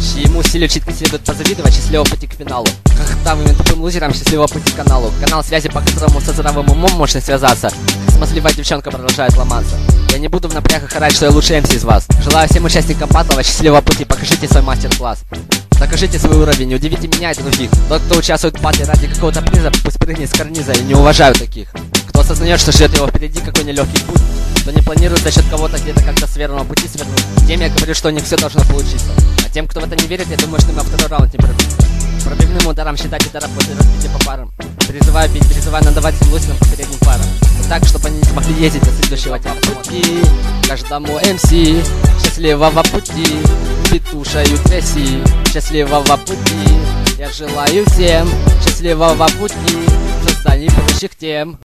Чьему стилю читки следует позавидовать, счастливого пути к финалу. Хохотавым и тупым лузерам счастливого пути к каналу. Канал связи, по которому со здравым умом можно связаться. Смазливая девчонка продолжает ломаться. Я не буду в напрягах орать, что я лучший МС из вас. Желаю всем участникам батлова счастливого пути, покажите свой мастер-класс. Докажите свой уровень, удивите меня и других. Тот, кто участвует в батле ради какого-то приза, пусть прыгнет с карниза, и не уважаю таких. Кто осознает, что ждет его впереди какой нелегкий путь, кто не планирует за счет кого-то где-то как-то с верного пути свернуть, тем я говорю, что у них все должно получиться. А тем, кто в это не верит, я думаю, что мы второй раунд не пробьем. Пробивным ударом считать ударов после разбития по парам. Призываю бить, призываю надавать им лысинам по передним парам. Но так, чтобы они не смогли ездить до следующего пути. Каждому МС счастливого пути, петушаю тряси, счастливого пути. Я желаю всем счастливого пути, созданий прочих тем.